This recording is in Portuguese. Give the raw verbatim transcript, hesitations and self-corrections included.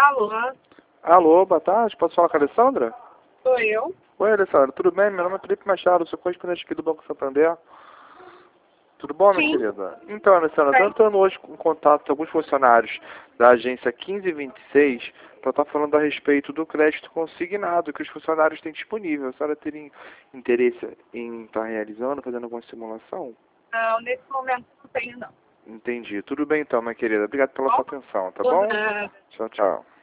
Alô, Alô, boa tarde. Posso falar com a Alessandra? sou eu. Oi, Alessandra. Tudo bem? Meu nome é Felipe Machado, sou correspondente aqui do Banco Santander. Tudo bom, minha Sim. querida? Então, Alessandra, estou Bem. entrando hoje em contato com alguns funcionários da agência quinze vinte e seis para estar falando a respeito do crédito consignado que os funcionários têm disponível. A senhora teria interesse em estar realizando, fazendo alguma simulação? Não, nesse momento não tenho, não. Entendi. Tudo bem então, minha querida. Obrigado pela Bom, sua atenção, tá por bom? nada. Tchau, tchau.